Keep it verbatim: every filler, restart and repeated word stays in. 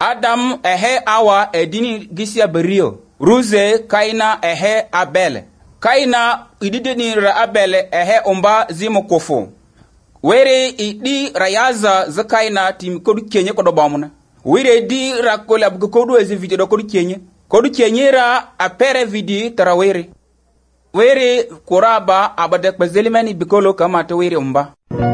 Adam ehe Awa edini gisia berio. Ruze Kaina ehe Abel. Kaina ididini ra Abel ehe umba zimo kofo. Were idi rayaza za Kaina tim kodu kenye kodo bamuna. Were di ra kola buko kodu ezi vidi do kodu kenye. Kodu kenye ra apere vidi tara were. Were kuraba abadek bezelimani bikolo kama to were umba.